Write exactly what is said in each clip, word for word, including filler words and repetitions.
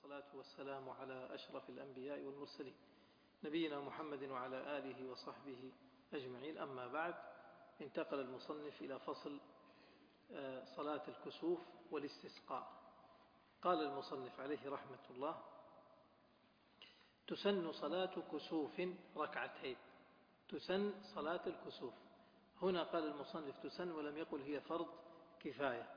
والصلاة والسلام على أشرف الأنبياء والمرسلين نبينا محمد وعلى آله وصحبه أجمعين. أما بعد، انتقل المصنف إلى فصل صلاة الكسوف والاستسقاء. قال المصنف عليه رحمة الله: تسن صلاة كسوف ركعتين. تسن صلاة الكسوف. هنا قال المصنف تسن ولم يقل هي فرض كفاية.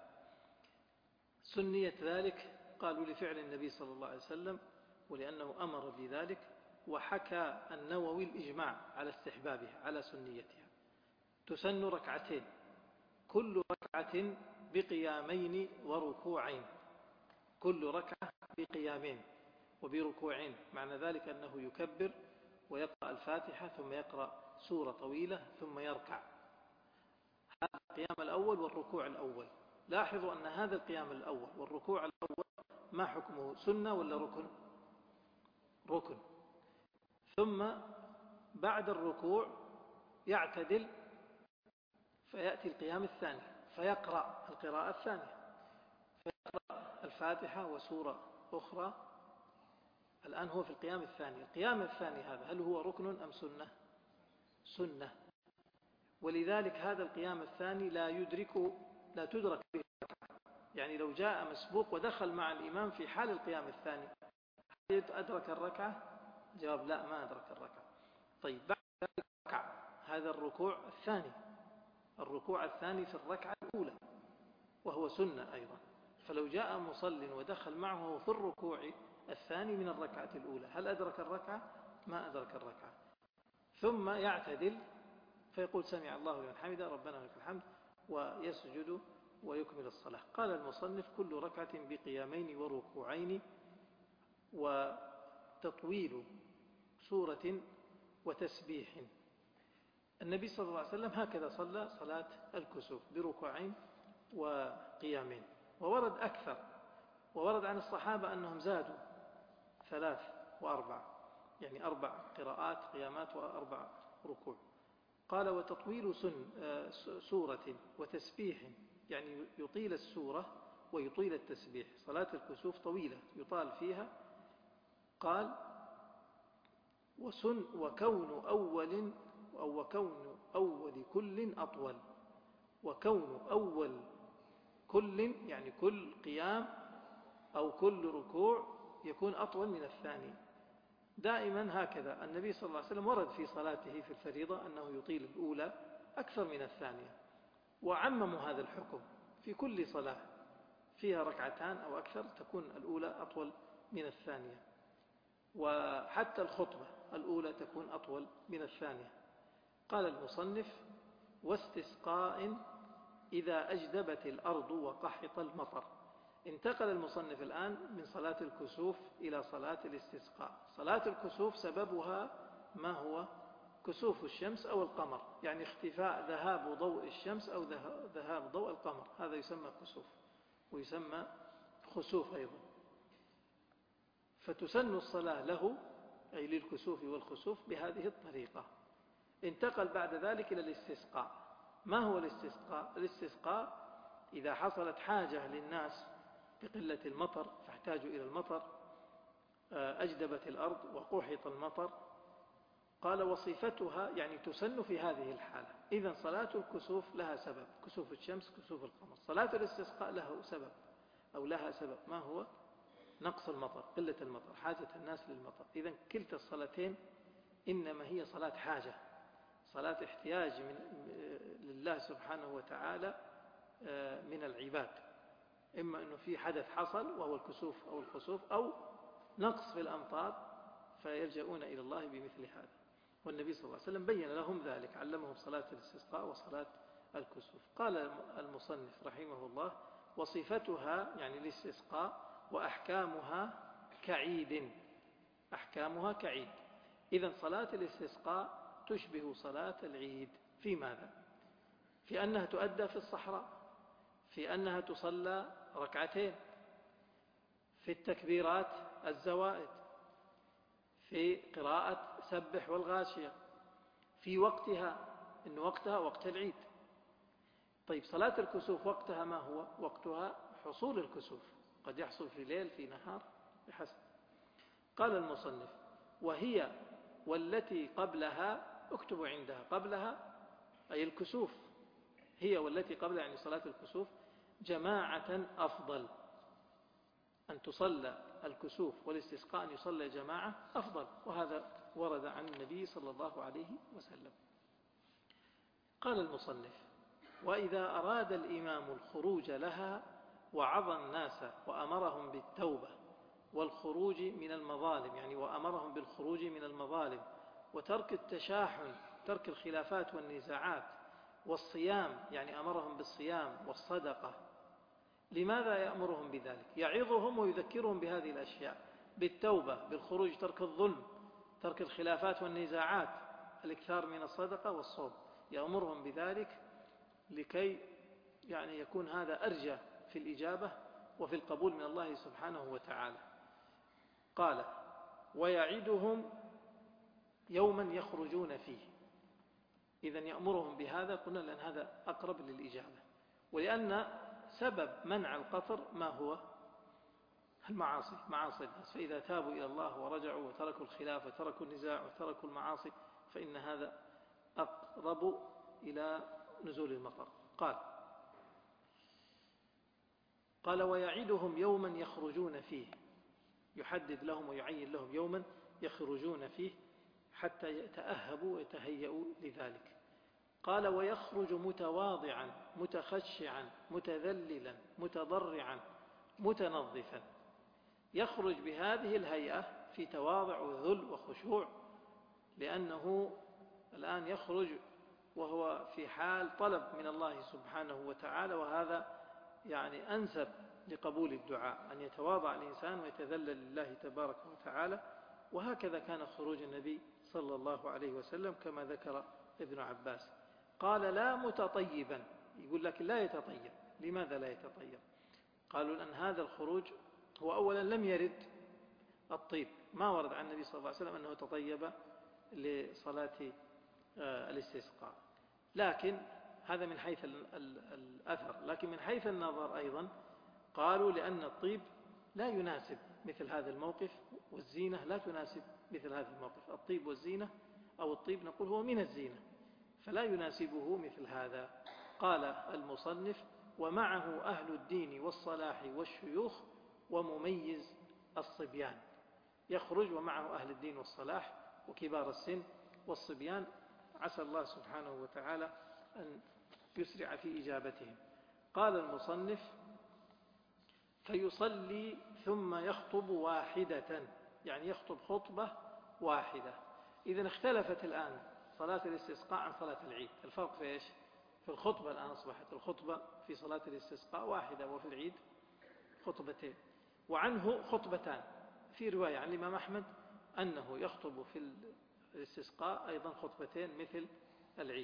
سنيت ذلك قالوا لفعل النبي صلى الله عليه وسلم ولأنه أمر بذلك، وحكى النووي الإجماع على استحبابها على سنيتها. تسن ركعتين، كل ركعة بقيامين وركوعين، كل ركعة بقيامين وبركوعين. معنى ذلك أنه يكبر ويقرأ الفاتحة ثم يقرأ سورة طويلة ثم يركع. هذا القيام الأول والركوع الأول. لاحظوا أن هذا القيام الأول والركوع الأول ما حكمه؟ سنة ولا ركن؟ ركن. ثم بعد الركوع يعتدل فيأتي القيام الثاني فيقرأ القراءة الثانية، فيقرأ الفاتحة وسورة أخرى. الآن هو في القيام الثاني. القيام الثاني هذا هل هو ركن أم سنة؟ سنة. ولذلك هذا القيام الثاني لا يدرك لا تدرك به الركعة. يعني لو جاء مسبوق ودخل مع الإمام في حال القيام الثاني أدرك الركعة؟ الجواب لا، ما أدرك الركعة. طيب بعد ذلك ركع، هذا الركوع الثاني، الركوع الثاني في الركعة الأولى وهو سنة أيضا. فلو جاء مصل ودخل معه في الركوع الثاني من الركعة الأولى هل أدرك الركعة؟ ما أدرك الركعة. ثم يعتدل فيقول سمع الله لمن حمده ربنا لك الحمد ويسجد ويكمل الصلاة. قال المصنف: كل ركعة بقيامين وركوعين وتطويل سورة وتسبيح. النبي صلى الله عليه وسلم هكذا صلى صلاة الكسوف بركوعين وقيامين، وورد أكثر، وورد عن الصحابة أنهم زادوا ثلاث وأربع، يعني أربع قراءات قيامات وأربع ركوع. قال: وتطويل سن سورة وتسبيح، يعني يطيل السورة ويطيل التسبيح. صلاة الكسوف طويلة يطال فيها. قال: وسن وكون أول أو وكون أول كل أطول. وكون أول كل يعني كل قيام أو كل ركوع يكون أطول من الثاني. دائما هكذا النبي صلى الله عليه وسلم ورد في صلاته في الفريضة أنه يطيل الأولى أكثر من الثانية، وعمموا هذا الحكم في كل صلاة فيها ركعتان أو أكثر تكون الأولى أطول من الثانية، وحتى الخطبة الأولى تكون أطول من الثانية. قال المصنف: واستسقاء إذا أجدبت الأرض وقحط المطر. انتقل المصنف الآن من صلاة الكسوف إلى صلاة الاستسقاء. صلاة الكسوف سببها ما هو؟ كسوف الشمس أو القمر، يعني اختفاء ذهاب ضوء الشمس أو ذهاب ضوء القمر، هذا يسمى كسوف ويسمى خسوف أيضا. فتسن الصلاة له أي للكسوف والخسوف بهذه الطريقة. انتقل بعد ذلك إلى الاستسقاء. ما هو الاستسقاء؟ الاستسقاء إذا حصلت حاجة للناس بقلة المطر فاحتاجوا إلى المطر، أجدبت الأرض وقحط المطر. قال: وصفتها يعني تسن في هذه الحالة. إذن صلاة الكسوف لها سبب، كسوف الشمس كسوف القمر. صلاة الاستسقاء له سبب أو لها سبب، ما هو؟ نقص المطر، قلة المطر، حاجة الناس للمطر. إذن كلتا الصلاتين إنما هي صلاة حاجة، صلاة احتياج من لله سبحانه وتعالى من العباد، إما أنه في حدث حصل وهو الكسوف أو الخسوف، أو نقص في الأمطار فيلجؤون إلى الله بمثل هذا. والنبي صلى الله عليه وسلم بين لهم ذلك، علمهم صلاة الاستسقاء وصلاة الكسوف. قال المصنف رحمه الله: وصفتها يعني الاستسقاء وأحكامها كعيد. أحكامها كعيد. إذن صلاة الاستسقاء تشبه صلاة العيد في ماذا؟ في أنها تؤدى في الصحراء، في أنها تصلى ركعتين، في التكبيرات الزوائد، في قراءة سبح والغاشية، في وقتها، إن وقتها وقت العيد. طيب صلاة الكسوف وقتها ما هو؟ وقتها حصول الكسوف، قد يحصل في ليل في نهار بحسب. قال المصنف: وهي والتي قبلها، اكتبوا عندها قبلها أي الكسوف، هي والتي قبلها يعني صلاة الكسوف، جماعة أفضل. أن تصلى الكسوف والاستسقاء أن يصلى جماعة أفضل، وهذا ورد عن النبي صلى الله عليه وسلم. قال المصنف: وإذا أراد الإمام الخروج لها وعظ الناس وأمرهم بالتوبة والخروج من المظالم، يعني وأمرهم بالخروج من المظالم وترك التشاحن، ترك الخلافات والنزاعات، والصيام يعني أمرهم بالصيام والصدقة. لماذا يأمرهم بذلك؟ يعظهم ويذكرهم بهذه الأشياء: بالتوبة، بالخروج، ترك الظلم، ترك الخلافات والنزاعات، الإكثار من الصدقة والصوم. يأمرهم بذلك لكي يعني يكون هذا أرجى في الإجابة وفي القبول من الله سبحانه وتعالى. قال: ويعدهم يوما يخرجون فيه. إذن يأمرهم بهذا، قلنا لأن هذا أقرب للإجابة، ولأن سبب منع القطر ما هو؟ المعاصي، معاصي الناس. فإذا تابوا إلى الله ورجعوا وتركوا الخلاف وتركوا النزاع وتركوا المعاصي فإن هذا أقرب إلى نزول المطر. قال قال ويعدهم يوما يخرجون فيه، يحدد لهم ويعين لهم يوما يخرجون فيه حتى يتأهبوا ويتهيئوا لذلك. قال: ويخرج متواضعا متخشعا متذللا متضرعا متنظفا. يخرج بهذه الهيئة في تواضع وذل وخشوع، لأنه الآن يخرج وهو في حال طلب من الله سبحانه وتعالى، وهذا يعني أنسب لقبول الدعاء، أن يتواضع الإنسان ويتذلل لله تبارك وتعالى. وهكذا كان خروج النبي صلى الله عليه وسلم كما ذكر ابن عباس. قال: لا متطيبا، يقول لك لا يتطيب. لماذا لا يتطيب؟ قالوا لأن هذا الخروج هو أولا لم يرد الطيب، ما ورد عن النبي صلى الله عليه وسلم أنه تطيب لصلاة الاستسقاء، لكن هذا من حيث الأثر. لكن من حيث النظر أيضا قالوا لأن الطيب لا يناسب مثل هذا الموقف، والزينة لا تناسب مثل هذا الموقف. الطيب والزينة أو الطيب نقول هو من الزينة، فلا يناسبه مثل هذا. قال المصنف: ومعه أهل الدين والصلاح والشيوخ ومميز الصبيان. يخرج ومعه أهل الدين والصلاح وكبار السن والصبيان، عسى الله سبحانه وتعالى أن يسرع في إجابتهم. قال المصنف: فيصلي ثم يخطب واحدة، يعني يخطب خطبة واحدة. إذن اختلفت الآن صلاة الاستسقاء عن صلاة العيد. الفرق في إيش؟ في الخطبة. الآن أصبحت الخطبة في صلاة الاستسقاء واحدة، وفي العيد خطبتين، وعنه خطبتان. في رواية عن الإمام أحمد أنه يخطب في الاستسقاء أيضا خطبتين مثل العيد.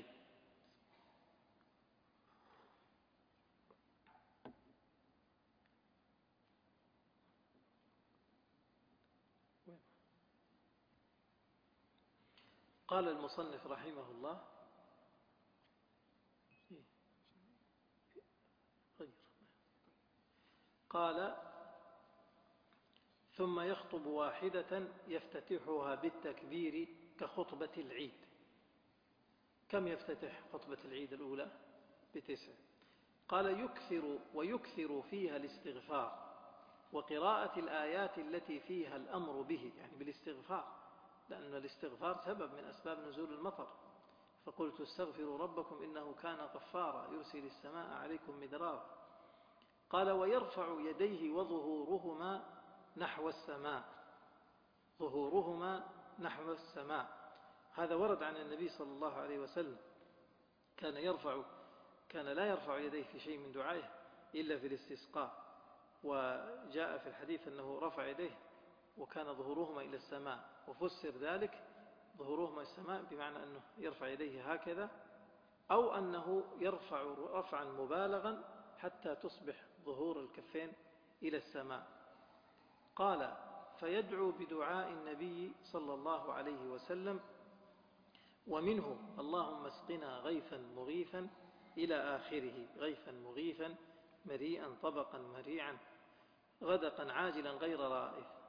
قال المصنف رحمه الله: قال: ثم يخطب واحدة يفتتحها بالتكبير كخطبة العيد. كم يفتتح خطبة العيد الأولى؟ بتسع. قال: يكثر ويكثر فيها الاستغفار وقراءة الآيات التي فيها الأمر به، يعني بالاستغفار، لأن الاستغفار سبب من أسباب نزول المطر. فقلت: استغفروا ربكم إنه كان غفارا يرسل السماء عليكم مدرارا. قال: ويرفع يديه وظهورهما نحو السماء. ظهورهما نحو السماء، هذا ورد عن النبي صلى الله عليه وسلم، كان يرفع كان لا يرفع يديه في شيء من دعائه إلا في الاستسقاء. وجاء في الحديث أنه رفع يديه وكان ظهورهما إلى السماء، وفسر ذلك ظهورهما السماء بمعنى أنه يرفع يديه هكذا، أو أنه يرفع رفعا مبالغا حتى تصبح ظهور الكفين إلى السماء. قال: فيدعو بدعاء النبي صلى الله عليه وسلم، ومنه: اللهم اسقنا غيثا مغيثا إلى آخره، غيثا مغيثا مريئا طبقا مريعا غدقا عاجلا غير رائث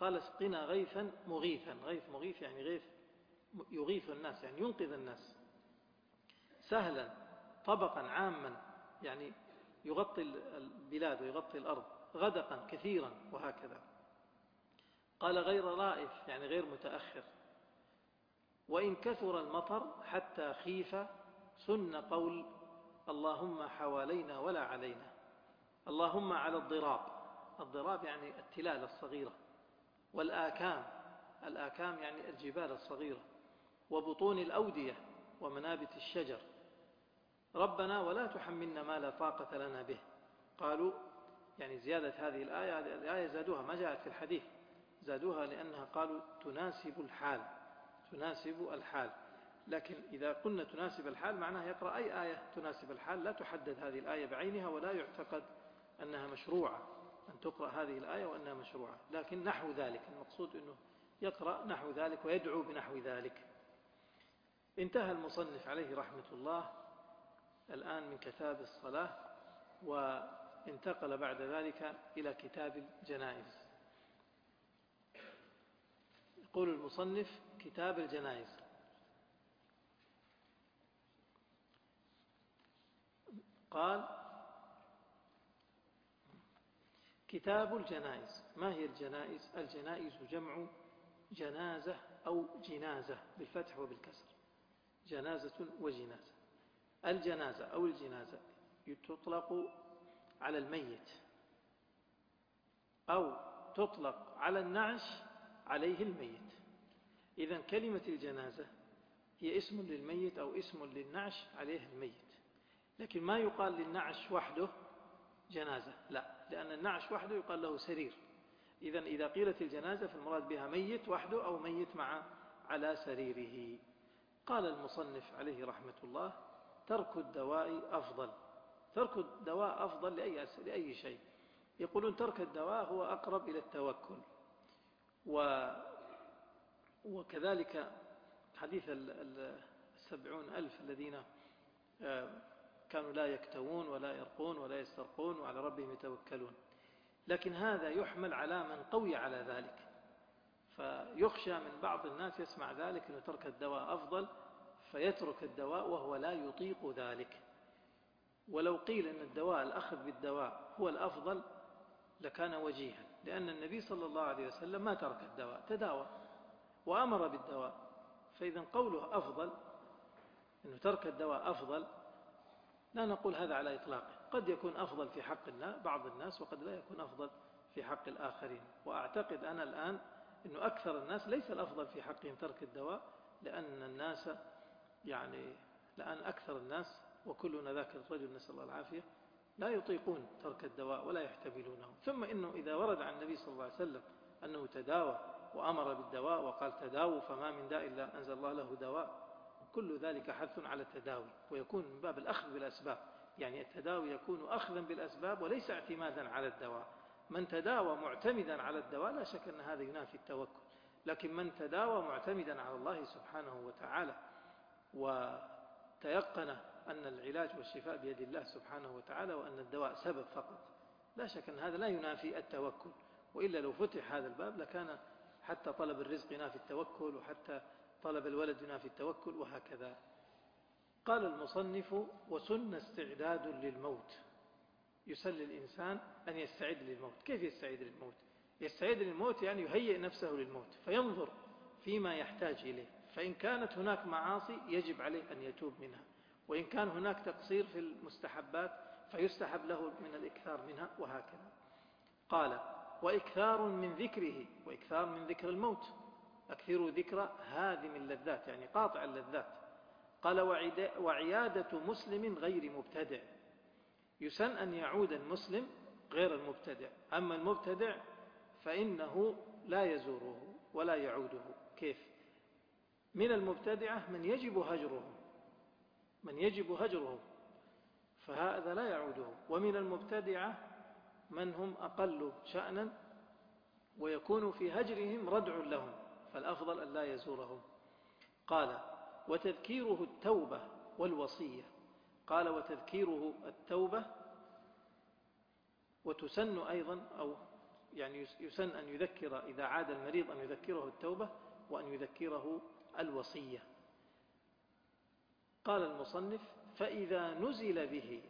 قال اسقنا غيثا مغيثا. غيث مغيث يعني غيث يغيث الناس، يعني ينقذ الناس. سهلا طبقا عاما يعني يغطي البلاد ويغطي الأرض. غدقا كثيرا وهكذا. قال غير رائف يعني غير متأخر. وإن كثر المطر حتى خيف سن قول اللهم حوالينا ولا علينا. اللهم على الضراب. الضراب يعني التلال الصغيرة، والآكام. الآكام يعني الجبال الصغيرة، وبطون الأودية ومنابت الشجر. ربنا ولا تحملنا ما لا طاقة لنا به. قالوا يعني زيادة هذه الآية، هذه الآية زادوها، ما جاءت في الحديث، زادوها لأنها قالوا تناسب الحال، تناسب الحال. لكن إذا قلنا تناسب الحال معناها يقرأ أي آية تناسب الحال، لا تحدد هذه الآية بعينها، ولا يعتقد أنها مشروعة، أن تقرأ هذه الآية وأنها مشروعة، لكن نحو ذلك. المقصود أنه يقرأ نحو ذلك ويدعو بنحو ذلك. انتهى المصنف عليه رحمة الله الآن من كتاب الصلاة، وانتقل بعد ذلك إلى كتاب الجنائز. يقول المصنف كتاب الجنائز. قال كتاب الجنائز. ما هي الجنائز؟ الجنائز جمع جنازة أو جنازة بالفتح وبالكسر، جنازة وجنازة. الجنازة أو الجنازة تطلق على الميت، أو تطلق على النعش عليه الميت. إذن كلمة الجنازة هي اسم للميت أو اسم للنعش عليه الميت، لكن ما يقال للنعش وحده جنازة، لا، لأن النعش وحده يقال له سرير. إذن إذا قيلت الجنازة فالمراد بها ميت وحده أو ميت مع على سريره. قال المصنف عليه رحمة الله ترك الدواء أفضل. ترك الدواء أفضل لأي, لأي شيء. يقولون ترك الدواء هو أقرب إلى التوكل. و وكذلك حديث السبعون ألف الذين كانوا لا يكتوون ولا يرقون ولا يسترقون وعلى ربهم يتوكلون. لكن هذا يحمل على من قوي على ذلك، فيخشى من بعض الناس يسمع ذلك أنه ترك الدواء أفضل فيترك الدواء وهو لا يطيق ذلك. ولو قيل أن الدواء الأخذ بالدواء هو الأفضل لكان وجيها، لأن النبي صلى الله عليه وسلم ما ترك الدواء، تداوى وأمر بالدواء. فإذا قوله أفضل، أنه ترك الدواء أفضل، لا نقول هذا على إطلاقه. قد يكون أفضل في حق بعض الناس وقد لا يكون أفضل في حق الآخرين. وأعتقد أنا الآن أنه أكثر الناس ليس الأفضل في حقهم ترك الدواء، لأن الناس يعني لأن أكثر الناس وكلنا ذاك الرجل نسأل الله العافية لا يطيقون ترك الدواء ولا يحتملونه. ثم إنه إذا ورد عن النبي صلى الله عليه وسلم أنه تداوى وأمر بالدواء وقال تداووا فما من داء إلا أنزل الله له دواء، كل ذلك حث على التداوي، ويكون من باب الأخذ بالأسباب. يعني التداوي يكون أخذا بالأسباب وليس اعتمادا على الدواء. من تداوى معتمدا على الدواء لا شك أن هذا ينافي التوكل، لكن من تداوى معتمدا على الله سبحانه وتعالى وتيقن أن العلاج والشفاء بيد الله سبحانه وتعالى وأن الدواء سبب فقط، لا شك أن هذا لا ينافي التوكل. وإلا لو فتح هذا الباب لكان حتى طلب الرزق ينافي التوكل، وحتى طلب الولد ينافي التوكل، وهكذا. قال المصنف وسن استعداد للموت. يسن للإنسان أن يستعد للموت. كيف يستعد للموت؟ يستعد للموت يعني يهيئ نفسه للموت، فينظر فيما يحتاج إليه، فإن كانت هناك معاصي يجب عليه أن يتوب منها، وإن كان هناك تقصير في المستحبات فيستحب له من الإكثار منها، وهكذا. قال وإكثار من ذكره، وإكثار من ذكر الموت. أكثروا ذكر هادم اللذات يعني قاطع اللذات. قال وعيادة مسلم غير مبتدع. يسن أن يعود المسلم غير المبتدع. أما المبتدع فإنه لا يزوره ولا يعوده. كيف؟ من المبتدعة من يجب هجره، من يجب هجره فهذا لا يعوده. ومن المبتدعة من هم أقل شأنا ويكون في هجرهم ردع لهم، فالأفضل أن لا يزورهم. قال وتذكيره التوبة والوصية. قال وتذكيره التوبة، وتسن أيضا أو يعني يسن أن يذكر إذا عاد المريض أن يذكره التوبة وأن يذكره الوصية. قال المصنف: فإذا نزل به،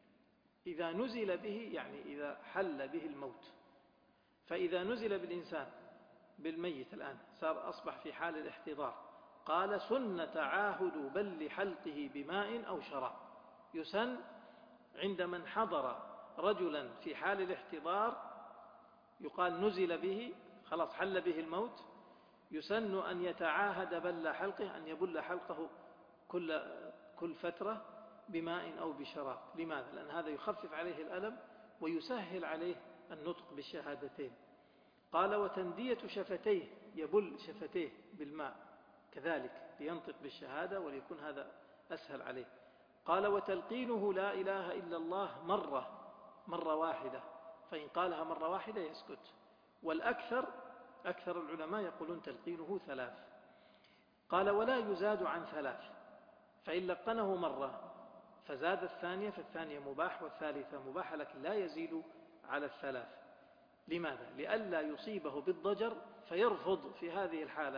إذا نزل به يعني إذا حل به الموت، فإذا نزل بالإنسان بالميت الآن صار أصبح في حال الاحتضار، قال: سن تعاهد بل حلقه بماء أو شراب. يسن عند من حضر رجلا في حال الاحتضار، يقال نزل به خلاص حل به الموت، يسن أن يتعاهد بل حلقه، أن يبل حلقه كل كل فترة بماء أو بشراب. لماذا؟ لأن هذا يخفف عليه الألم ويسهل عليه النطق بالشهادتين. قال: وتندية شفتيه، يبل شفتيه بالماء كذلك لينطق بالشهادة وليكون هذا أسهل عليه. قال: وتلقينه لا إله إلا الله مرة مرة واحدة، فإن قالها مرة واحدة يسكت. والأكثر أكثر العلماء يقولون تلقينه ثلاث. قال: ولا يزاد عن ثلاث، فإن لقنه مرة فزاد الثانية فالثانية مباح والثالثة مباح، لكن لا يزيد على الثلاث. لماذا؟ لئلا يصيبه بالضجر فيرفض في هذه الحالة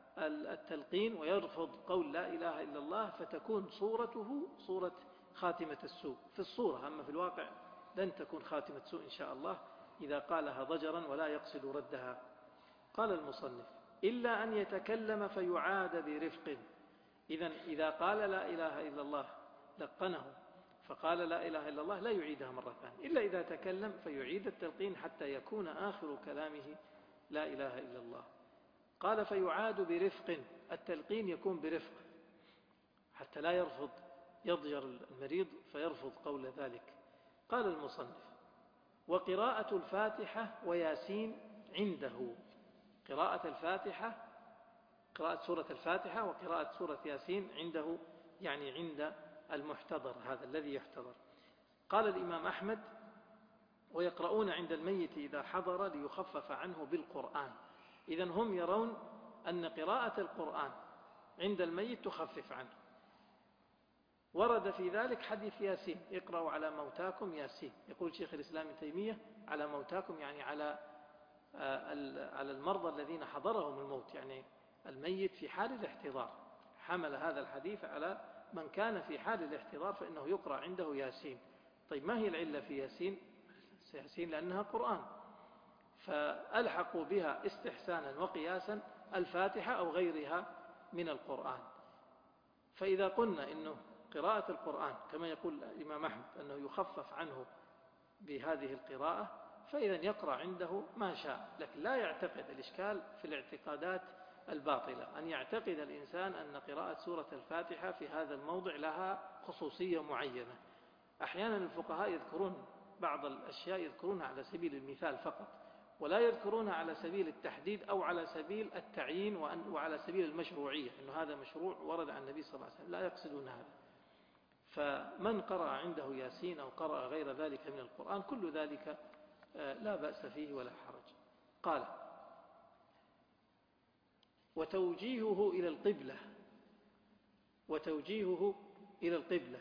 التلقين ويرفض قول لا إله إلا الله، فتكون صورته صورة خاتمة السوء في الصورة، أما في الواقع لن تكون خاتمة سوء إن شاء الله إذا قالها ضجرا ولا يقصد ردها. قال المصنف: إلا أن يتكلم فيعاد برفق. إذن إذا قال لا إله إلا الله لقنه فقال لا إله إلا الله لا يعيدها مرة ثانية، إلا إذا تكلم فيعيد التلقين حتى يكون آخر كلامه لا إله إلا الله. قال: فيعاد برفق، التلقين يكون برفق حتى لا يرفض يضجر المريض فيرفض قول ذلك. قال المصنف: وقراءة الفاتحة وياسين عنده. قراءة الفاتحة، قراءة سورة الفاتحة وقراءة سورة ياسين عنده يعني عند المحتضر، هذا الذي يحتضر. قال الإمام أحمد: ويقرؤون عند الميت إذا حضر ليخفف عنه بالقرآن. إذن هم يرون أن قراءة القرآن عند الميت تخفف عنه. ورد في ذلك حديث ياسين: اقرأوا على موتاكم ياسين. يقول شيخ الإسلام ابن تيمية: على موتاكم يعني على على المرضى الذين حضرهم الموت، يعني الميت في حال الاحتضار. حمل هذا الحديث على من كان في حال الاحتضار فإنه يقرأ عنده ياسين. طيب ما هي العلة في ياسين؟ ياسين لأنها قرآن، فألحقوا بها استحسانا وقياسا الفاتحة أو غيرها من القرآن. فإذا قلنا إنه قراءة القرآن كما يقول الإمام أحمد أنه يخفف عنه بهذه القراءة، فإذا يقرأ عنده ما شاء، لكن لا يعتقد. الإشكال في الاعتقادات الباطلة أن يعتقد الإنسان أن قراءة سورة الفاتحة في هذا الموضع لها خصوصية معينة. أحيانا الفقهاء يذكرون بعض الأشياء يذكرونها على سبيل المثال فقط، ولا يذكرونها على سبيل التحديد أو على سبيل التعيين وعلى سبيل المشروعية، أنه هذا مشروع ورد عن النبي صلى الله عليه وسلم، لا يقصدون هذا. فمن قرأ عنده ياسين أو قرأ غير ذلك من القرآن كل ذلك لا بأس فيه ولا حرج. قال: وتوجيهه إلى القبلة. وتوجيهه إلى القبلة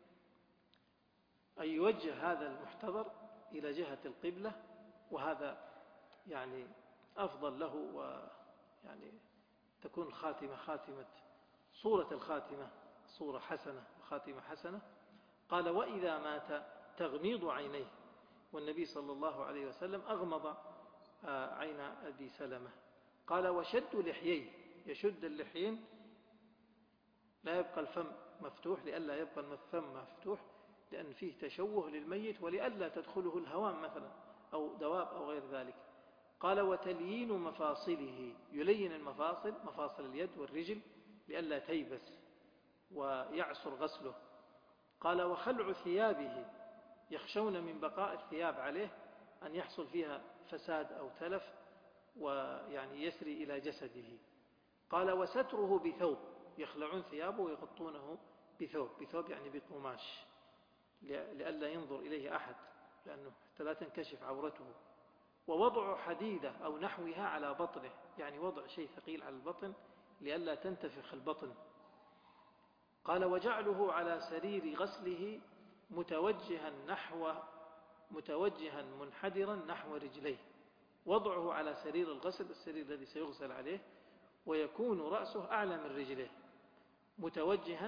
أي يوجه هذا المحتضر إلى جهة القبلة، وهذا يعني أفضل له، ويعني تكون الخاتمة خاتمة صورة الخاتمة صورة حسنة وخاتمة حسنة. قال: وإذا مات تغميض عينيه. والنبي صلى الله عليه وسلم أغمض عين أبي سلمة. قال: وشد لحييه، يشد اللحيين لا يبقى الفم مفتوح، لئلا يبقى الفم مفتوح لأن فيه تشوه للميت ولئلا تدخله الهوام مثلا أو دواب أو غير ذلك. قال: وتليين مفاصله، يلين المفاصل مفاصل اليد والرجل لئلا تيبس ويعسر غسله. قال: وخلع ثيابه، يخشون من بقاء الثياب عليه أن يحصل فيها فساد أو تلف ويعني يسري إلى جسده. قال: وستره بثوب، يخلعون ثيابه ويغطونه بثوب، بثوب يعني بقماش لئلا ينظر إليه أحد لأنه حتى لا تنكشف عورته. ووضع حديدة أو نحوها على بطنه، يعني وضع شيء ثقيل على البطن لئلا تنتفخ البطن. قال: وجعله على سرير غسله متوجها نحو متوجها منحدرا نحو رجليه، وضعه على سرير الغسل، السرير الذي سيغسل عليه، ويكون رأسه أعلى من رجليه متوجها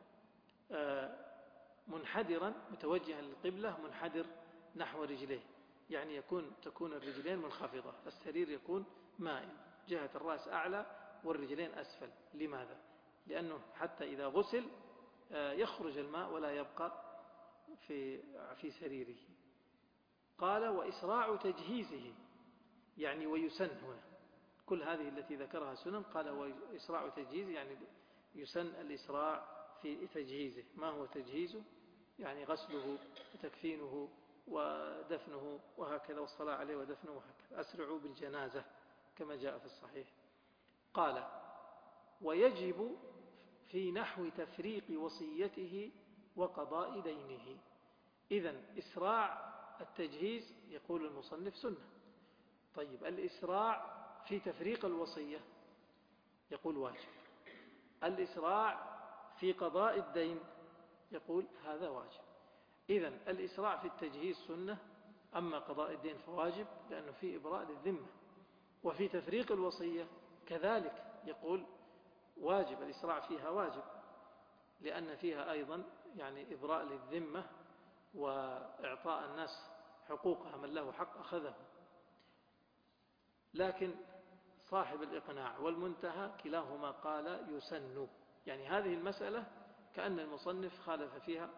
منحدرا، متوجها للقبلة منحدر نحو رجليه، يعني يكون تكون الرجلين منخفضة، السرير يكون مائل، جهة الرأس أعلى والرجلين أسفل. لماذا؟ لأنه حتى إذا غسل يخرج الماء ولا يبقى في في سريره. قال وإسراع تجهيزه، يعني ويسن هنا كل هذه التي ذكرها سنن. قال وإسراع تجهيزه يعني يسن الإسراع في تجهيزه. ما هو تجهيزه؟ يعني غسله وتكفينه ودفنه وهكذا، والصلاة عليه ودفنه وهكذا. أسرعوا بالجنازة كما جاء في الصحيح. قال ويجب في نحو تفريق وصيته وقضاء دينه. إذن إسراع التجهيز يقول المصنف سنة. طيب الإسراع في تفريق الوصية يقول واجب. الإسراع في قضاء الدين يقول هذا واجب. إذن الإسراع في التجهيز سنة، أما قضاء الدين فواجب لأنه فيه إبراء للذمة. وفي تفريق الوصية كذلك يقول واجب، الإسراع فيها واجب لأن فيها أيضا يعني إبراء للذمة وإعطاء الناس حقوقها، من له حق أخذه. لكن صاحب الإقناع والمنتهى كلاهما قال يسن. يعني هذه المسألة كأن المصنف خالف فيها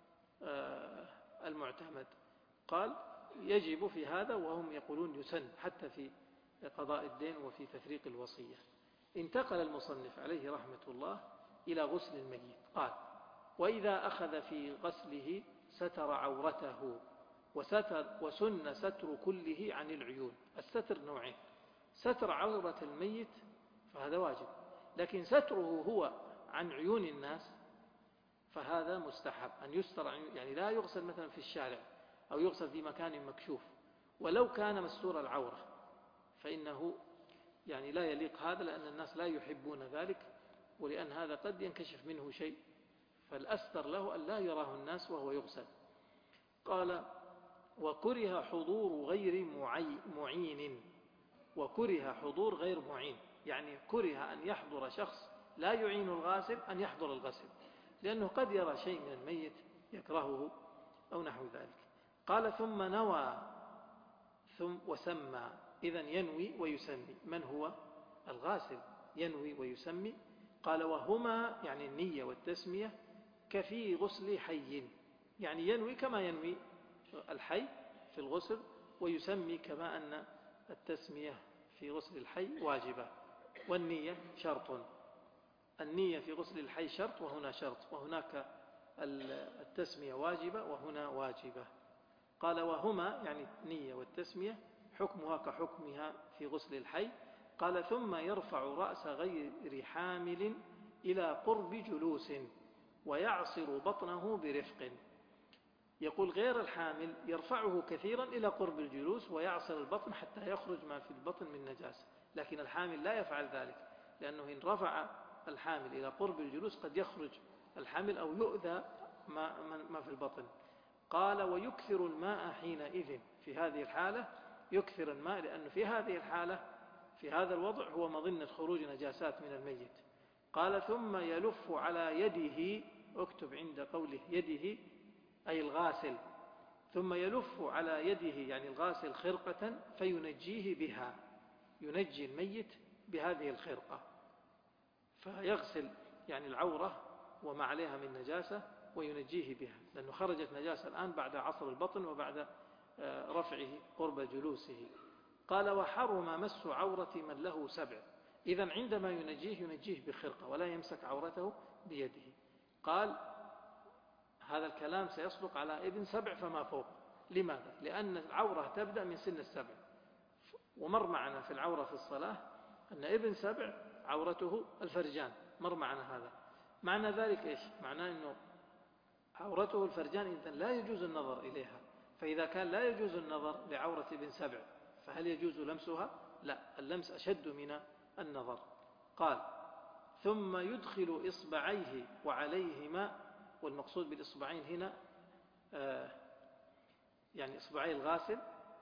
المعتمد، قال يجب في هذا وهم يقولون يسن حتى في قضاء الدين وفي تفريق الوصية. انتقل المصنف عليه رحمة الله إلى غسل الميت. قال وإذا أخذ في غسله ستر عورته وستر وسن ستر كله عن العيون. الستر نوعين: ستر عورة الميت فهذا واجب، لكن ستره هو عن عيون الناس فهذا مستحب أن يستر، يعني لا يغسل مثلا في الشارع أو يغسل في مكان مكشوف، ولو كان مستور العورة فإنه يعني لا يليق هذا، لأن الناس لا يحبون ذلك، ولأن هذا قد ينكشف منه شيء، فالأستر له أن لا يراه الناس وهو يغسل. قال وكره حضور غير معين. وكره حضور غير معين يعني كره أن يحضر شخص لا يعين الغاسل أن يحضر الغسل، لأنه قد يرى شيء من الميت يكرهه أو نحو ذلك. قال ثم نوى ثم وسمى. إذن ينوي ويسمي. من هو الغاسل؟ ينوي ويسمي. قال وهما يعني النية والتسمية كفي غسل حي، يعني ينوي كما ينوي الحي في الغسل، ويسمي كما أن التسمية في غسل الحي واجبة، والنية شرط. النية في غسل الحي شرط وهنا شرط، وهناك التسمية واجبة وهنا واجبة. قال وهما يعني النية والتسمية حكمها كحكمها في غسل الحي. قال ثم يرفع رأس غير حامل إلى قرب جلوس ويعصر بطنه برفق. يقول غير الحامل يرفعه كثيرا إلى قرب الجلوس ويعصر البطن حتى يخرج ما في البطن من نجاسة، لكن الحامل لا يفعل ذلك، لأنه إن رفع الحامل إلى قرب الجلوس قد يخرج الحامل أو يؤذى ما, ما في البطن. قال ويكثر الماء حينئذ، في هذه الحالة يكثر الماء، لأنه في هذه الحالة في هذا الوضع هو مظنة خروج نجاسات من الميت. قال ثم يلف على يده، اكتب عند قوله يده أي الغاسل، ثم يلف على يده يعني الغاسل خرقة فينجيه بها، ينجي الميت بهذه الخرقة، فيغسل يعني العورة وما عليها من نجاسة وينجيه بها، لأنه خرجت نجاسة الآن بعد عصر البطن وبعد رفعه قرب جلوسه. قال وحرم مس عورة من له سبع. إذن عندما ينجيه ينجيه بخرقة ولا يمسك عورته بيده. قال هذا الكلام سيصدق على ابن سبع فما فوق. لماذا؟ لأن العورة تبدأ من سن السبع، ومر معنا في العورة في الصلاة أن ابن سبع عورته الفرجان، مر معنا هذا. معنى ذلك إيش؟ معناه أنه عورته الفرجان إذن لا يجوز النظر إليها، فإذا كان لا يجوز النظر لعورة ابن سبع فهل يجوز لمسها؟ لا، اللمس أشد من النظر. قال ثم يدخل إصبعيه وعليهما، والمقصود بالإصبعين هنا آه يعني إصبعي الغاسل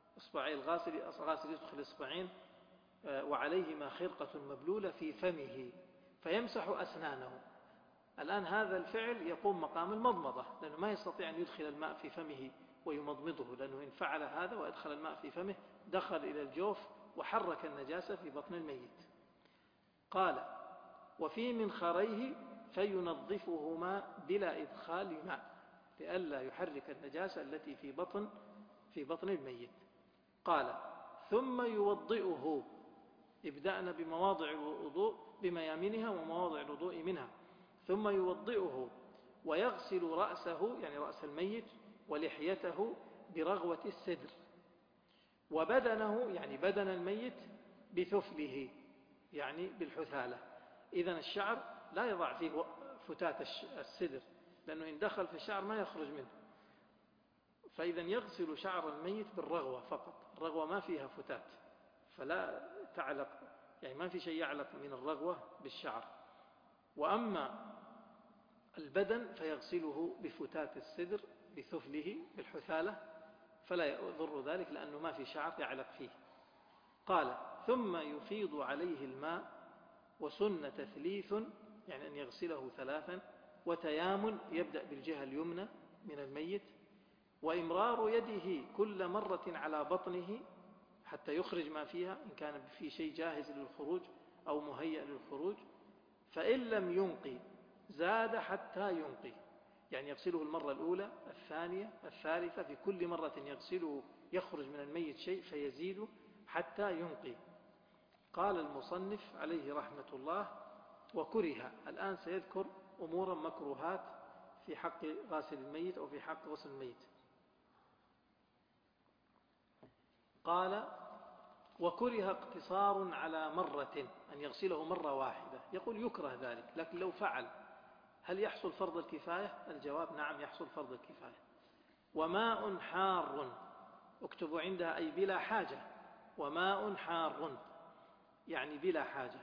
إصبعي الغاسل غاسل يدخل إصبعين وعليهما خرقة مبلولة في فمه فيمسح أسنانه. الآن هذا الفعل يقوم مقام المضمضة، لأنه ما يستطيع أن يدخل الماء في فمه ويمضمضه، لأنه إن فعل هذا وأدخل الماء في فمه دخل إلى الجوف وحرك النجاسة في بطن الميت. قال: وفي منخريه فينظفهما بلا إدخال ماء لئلا يحرك النجاسة التي في بطن في بطن الميت. قال: ثم يوضئه، ابدأنا بمواضع الوضوء بميامنها ومواضع الوضوء منها، ثم يوضئه ويغسل رأسه يعني رأس الميت ولحيته برغوة السدر، وبدنه يعني بدن الميت بثفله يعني بالحثالة. إذن الشعر لا يضع فيه فتات السدر، لأنه إن دخل في الشعر ما يخرج منه، فإذا يغسل شعر الميت بالرغوة فقط. الرغوة ما فيها فتات، فلا تعلق، يعني ما في شيء يعلق من الرغوة بالشعر. وأما البدن فيغسله بفتات السدر بثفله بالحثالة، فلا يضر ذلك لأنه ما في شعر يعلق فيه. قال: ثم يفيض عليه الماء، وسن تثليث يعني أن يغسله ثلاثا، وتيامن يبدأ بالجهة اليمنى من الميت، وإمرار يده كل مرة على بطنه حتى يخرج ما فيها إن كان في شيء جاهز للخروج أو مهيأ للخروج، فإن لم ينقي زاد حتى ينقي، يعني يغسله المرة الأولى الثانية الثالثة، في كل مرة يغسله يخرج من الميت شيء فيزيد حتى ينقي. قال المصنف عليه رحمة الله: وكره. الآن سيذكر أمورا مكروهات في حق غاسل الميت أو في حق غسل الميت. قال: وكره اقتصار على مرة، أن يغسله مرة واحدة. يقول يكره ذلك، لكن لو فعل هل يحصل فرض الكفاية؟ الجواب: نعم يحصل فرض الكفاية. وماء حار، اكتبوا عندها أي بلا حاجة، وماء حار يعني بلا حاجة.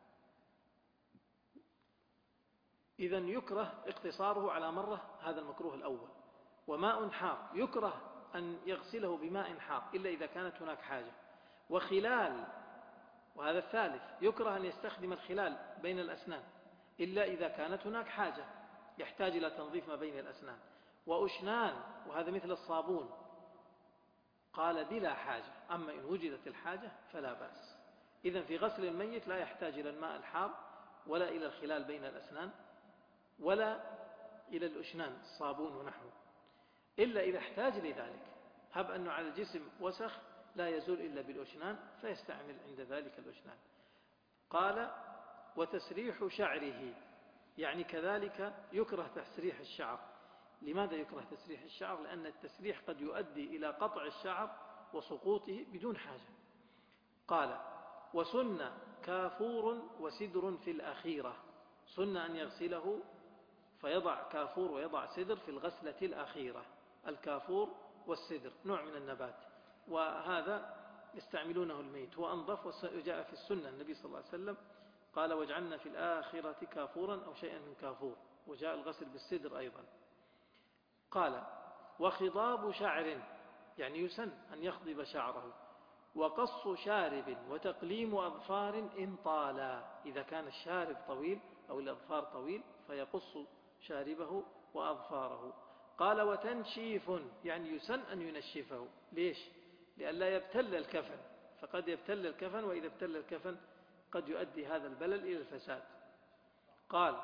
إذن يكره اقتصاره على مرة، هذا المكروه الأول. وماء حار، يكره أن يغسله بماء حار إلا إذا كانت هناك حاجة. وخلال، وهذا الثالث، يكره أن يستخدم الخلال بين الأسنان إلا إذا كانت هناك حاجة يحتاج إلى تنظيف ما بين الأسنان. وأشنان، وهذا مثل الصابون، قال بلا حاجة، أما إن وجدت الحاجة فلا بأس. إذن في غسل الميت لا يحتاج إلى الماء الحار ولا إلى الخلال بين الأسنان ولا إلى الأشنان الصابون ونحوه، إلا إذا احتاج لذلك. هب أنه على الجسم وسخ لا يزول إلا بالأشنان فيستعمل عند ذلك الأشنان. قال: وتسريح شعره، يعني كذلك يكره تسريح الشعر. لماذا يكره تسريح الشعر؟ لأن التسريح قد يؤدي إلى قطع الشعر وسقوطه بدون حاجة. قال: وسن كافور وسدر في الأخيرة، سن أن يغسله فيضع كافور ويضع سدر في الغسلة الأخيرة. الكافور والسدر نوع من النبات، وهذا يستعملونه الميت، هو أنظف. وجاء في السنة النبي صلى الله عليه وسلم قال: واجعلنا في الآخرة كافورا أو شيئا من كافور، وجاء الغسل بالسدر أيضا. قال: وخضاب شعر، يعني يسن أن يخضب شعره. وقص شارب وتقليم أظفار إن طالا، إذا كان الشارب طويل أو الأظفار طويل فيقص شاربه وأظفاره. قال: وتنشيف، يعني يسن أن ينشفه. ليش؟ لئلا يبتل الكفن، فقد يبتل الكفن، وإذا ابتل الكفن قد يؤدي هذا البلل إلى الفساد. قال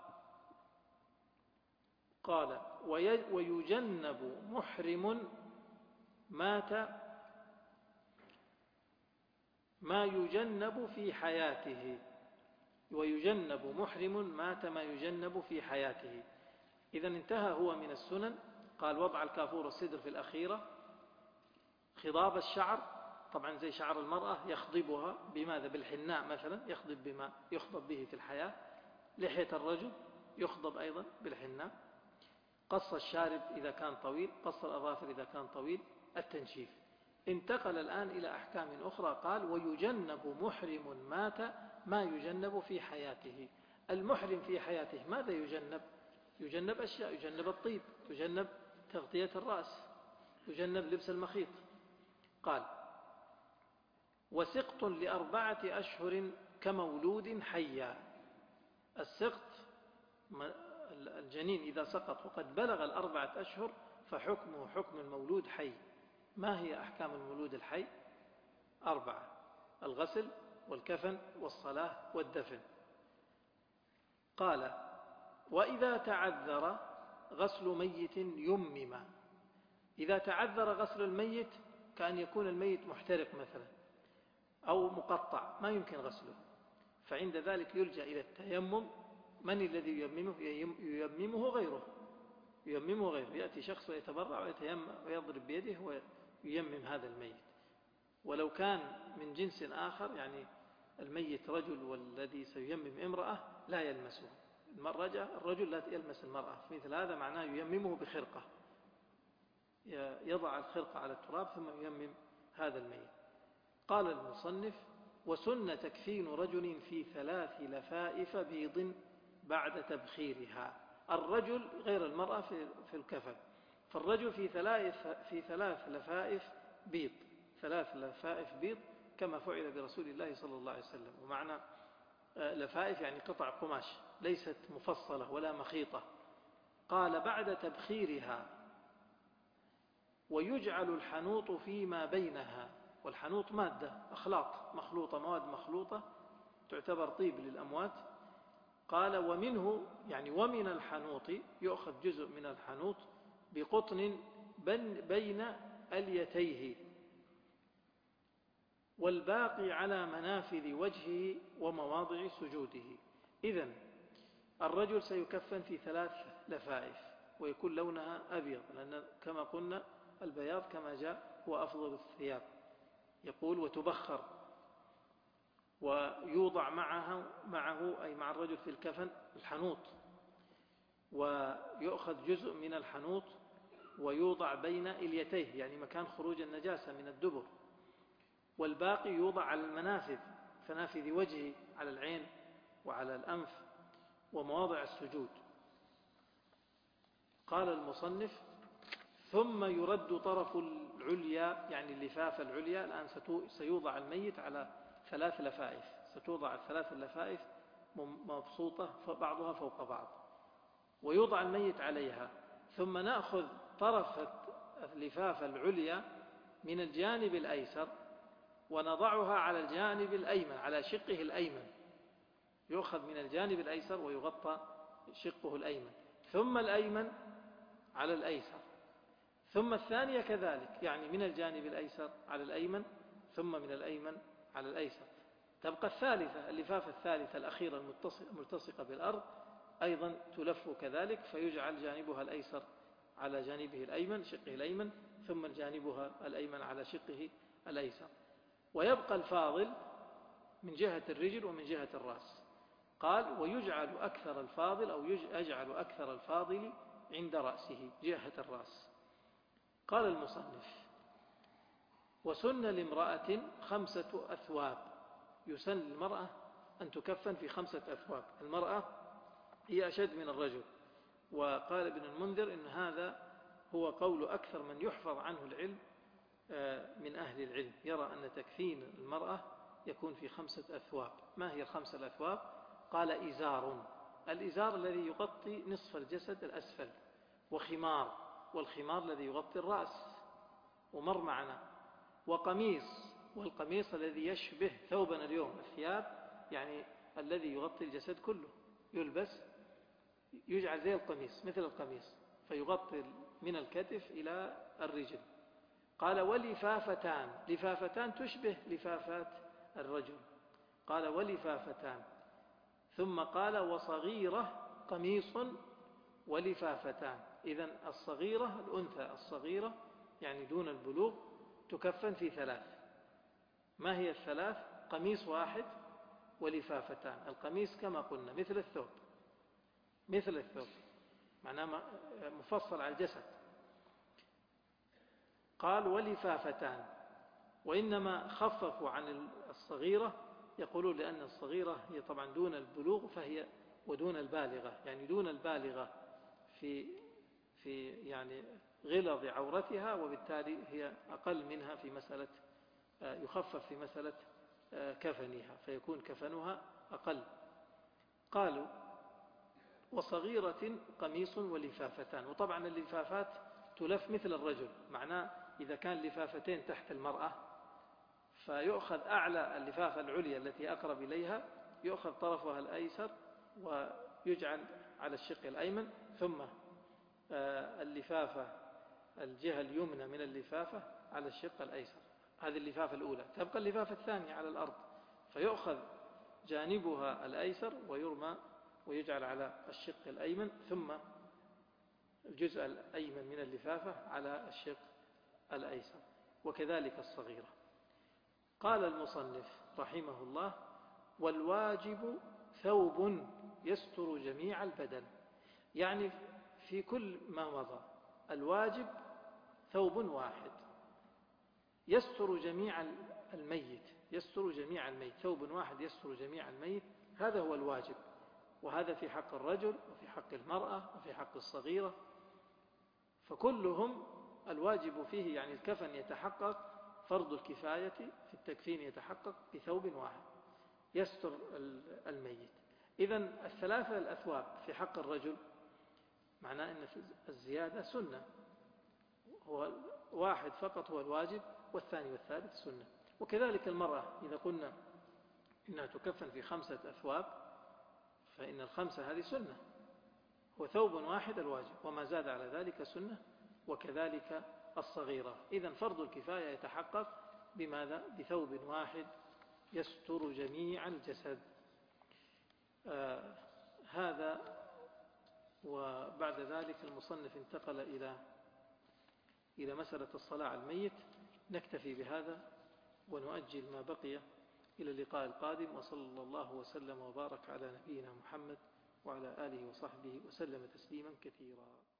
قال ويجنب محرم مات ما يجنب في حياته، ويجنب محرم مات ما يجنب في حياته. إذا انتهى هو من السنن. قال: وضع الكافور والسدر في الأخيرة. خضاب الشعر، طبعا زي شعر المرأة يخضبها بماذا؟ بالحناء مثلا، يخضب بما يخضب به في الحياة. لحية الرجل يخضب أيضا بالحناء. قص الشارب إذا كان طويل، قص الأظافر إذا كان طويل. التنشيف. انتقل الآن إلى أحكام أخرى. قال: ويجنب محرم مات ما يجنب في حياته. المحرم في حياته ماذا يجنب؟ يجنب أشياء، يجنب الطيب، يجنب تغطية الرأس، يجنب لبس المخيط. قال: وسقط لأربعة أشهر كمولود حيا. السقط الجنين إذا سقط وقد بلغ الأربعة أشهر فحكمه حكم المولود حي. ما هي أحكام المولود الحي؟ أربعة: الغسل والكفن والصلاة والدفن. قال: وإذا تعذر غسل ميت يمم. إذا تعذر غسل الميت كأن يكون الميت محترق مثلا أو مقطع ما يمكن غسله، فعند ذلك يلجأ إلى التيمم. من الذي ييممه؟ ييممه غيره ييممه غيره يأتي شخص ويتبرع ويتيمم ويضرب بيده وييمم هذا الميت. ولو كان من جنس آخر، يعني الميت رجل والذي سييمم امرأة، لا يلمسه. الرجل لا يلمس المرأة، في مثل هذا معناه ييممه بخرقة، يضع الخرقة على التراب ثم ييمم هذا الميت. قال المصنف: وسن تكفين رجل في ثلاث لفائف بيض بعد تبخيرها. الرجل غير المرأة في الكفن، فالرجل في ثلاث في ثلاث لفائف بيض ثلاث لفائف بيض كما فعل برسول الله صلى الله عليه وسلم. ومعنى لفائف يعني قطع قماش ليست مفصلة ولا مخيطة. قال: بعد تبخيرها، ويجعل الحنوط فيما بينها. والحنوط مادة أخلاط مخلوطة، مواد مخلوطة تعتبر طيب للأموات. قال: ومنه يعني ومن الحنوط يؤخذ جزء من الحنوط بقطن بين اليتيه، والباقي على منافذ وجهه ومواضع سجوده. إذن الرجل سيكفن في ثلاث لفائف ويكون لونها أبيض، لأن كما قلنا البياض كما جاء هو أفضل الثياب. يقول: وتبخر، ويوضع معه معه أي مع الرجل في الكفن الحنوط، ويؤخذ جزء من الحنوط ويوضع بين اليتيه يعني مكان خروج النجاسة من الدبر، والباقي يوضع على المنافذ، فنافذ وجهه، على العين وعلى الأنف ومواضع السجود. قال المصنف: ثم يرد طرف العليا يعني اللفافة العليا. الآن سيوضع الميت على ثلاث لفائف، ستوضع الثلاث اللفائف مبسوطة بعضها فوق بعض، ويوضع الميت عليها. ثم نأخذ طرف اللفافة العليا من الجانب الأيسر ونضعها على الجانب الأيمن، على شقه الأيمن. يؤخذ من الجانب الأيسر ويغطى شقه الأيمن، ثم الأيمن على الأيسر، ثم الثانية كذلك، يعني من الجانب الأيسر على الأيمن، ثم من الأيمن على الأيسر. تبقى الثالثة، اللفافة الثالثة الأخيرة الملتصقة بالأرض، أيضا تلف كذلك، فيجعل جانبها الأيسر على جانبه الأيمن شقه الأيمن، ثم جانبها الأيمن على شقه الأيسر. ويبقى الفاضل من جهة الرجل ومن جهة الرأس. قال: ويجعل أكثر الفاضل أو يجعل أكثر الفاضل عند رأسه جهة الرأس. قال المصنف: وسن لامرأة خمسة أثواب. يسن للمرأة أن تكفن في خمسة أثواب. المرأة هي أشد من الرجل. وقال ابن المنذر إن هذا هو قول أكثر من يحفظ عنه العلم من أهل العلم، يرى أن تكفين المرأة يكون في خمسة أثواب. ما هي الخمسة الأثواب؟ قال: إزار، الإزار الذي يغطي نصف الجسد الأسفل، وخمار، والخمار الذي يغطي الرأس ومر معنا، وقميص، والقميص الذي يشبه ثوبنا اليوم، الثياب يعني الذي يغطي الجسد كله، يلبس يجعل زي القميص، مثل القميص، فيغطي من الكتف إلى الرجل. قال: ولفافتان، لفافتان تشبه لفافات الرجل. قال: ولفافتان. ثم قال: وصغيرة قميص ولفافتان. إذن الصغيرة الأنثى الصغيرة يعني دون البلوغ تكفن في ثلاث. ما هي الثلاث؟ قميص واحد ولفافتان. القميص كما قلنا مثل الثوب، مثل الثوب معناه مفصل على الجسد. قال: ولفافتان. وإنما خففوا عن الصغيرة، يقولون لأن الصغيرة هي طبعا دون البلوغ، فهي ودون البالغة، يعني دون البالغة في في يعني غلظ عورتها، وبالتالي هي أقل منها في مسألة يخفف في مسألة كفنها، فيكون كفنها أقل. قالوا وصغيرة قميص ولفافتان. وطبعا اللفافات تلف مثل الرجل، معناه إذا كان لفافتين تحت المرأة فيؤخذ أعلى اللفافة العليا التي أقرب إليها، يؤخذ طرفها الأيسر ويجعل على الشق الأيمن، ثم اللفافة الجهة اليمنى من اللفافة على الشق الأيسر. هذه اللفافة الأولى. تبقى اللفافة الثانية على الأرض، فيؤخذ جانبها الأيسر ويرمى ويجعل على الشق الأيمن، ثم الجزء الأيمن من اللفافة على الشق الأيسر، وكذلك الصغيرة. قال المصنف رحمه الله: والواجب ثوب يستر جميع البدن. يعني في كل ما مضى الواجب ثوب واحد يستر جميع الميت، يستر جميع الميت، ثوب واحد يستر جميع الميت، هذا هو الواجب. وهذا في حق الرجل وفي حق المرأة وفي حق الصغيرة، فكلهم الواجب فيه يعني الكفن يتحقق، فرض الكفاية في التكفين يتحقق بثوب واحد يستر الميت. إذن الثلاثة الأثواب في حق الرجل معناه أن الزيادة سنة، هو واحد فقط هو الواجب، والثاني والثالث سنة. وكذلك المرأة إذا قلنا إنها تكفن في خمسة أثواب فإن الخمسة هذه سنة، هو ثوب واحد الواجب، وما زاد على ذلك سنة. وكذلك الصغيرة. إذن فرض الكفاية يتحقق بماذا؟ بثوب واحد يستر جميع الجسد. آه هذا. وبعد ذلك المصنف انتقل إلى إلى مسألة الصلاة على الميت. نكتفي بهذا ونؤجل ما بقي إلى اللقاء القادم، وصلى الله وسلم وبارك على نبينا محمد وعلى آله وصحبه وسلم تسليما كثيرا.